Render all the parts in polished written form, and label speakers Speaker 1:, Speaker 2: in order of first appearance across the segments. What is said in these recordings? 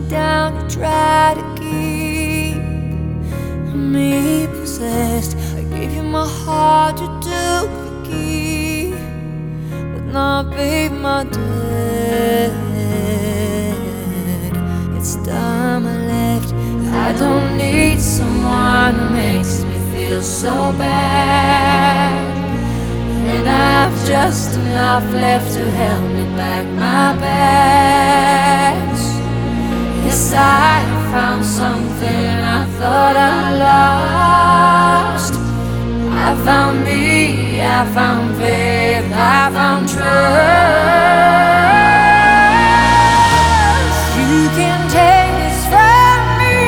Speaker 1: down, you try to keep me possessed. I gave you my heart, you took the key, but now, babe, my dead. It's time I left. I don't need someone who makes me feel so bad, and I've just enough left to help me pack my bags. Yes, I found something I thought I lost. I found me, I found faith, I found trust. You can take this from me.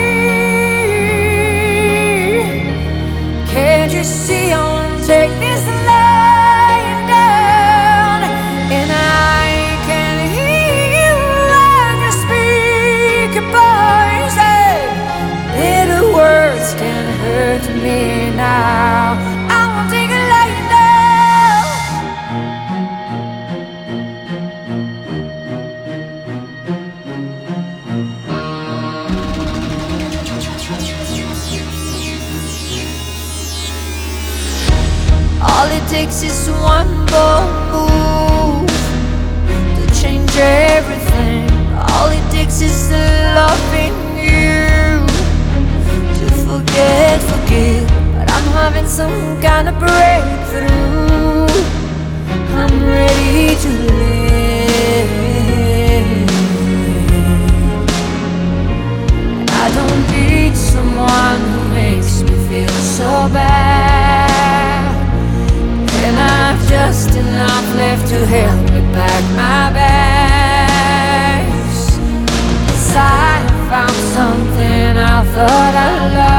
Speaker 1: Can't you see I won't take this lying down? And I can hear you when you speak your poison. Little words can hurt me now. I won't take it lying down. All it takes is one bold move to change everything. All it takes is the loving you to forgive. But I'm having some kind of breakthrough. I'm ready to live. And I don't need someone who makes me feel so bad, and I've just enough left to help me pack my bags. 'Cause I found something I thought I loved.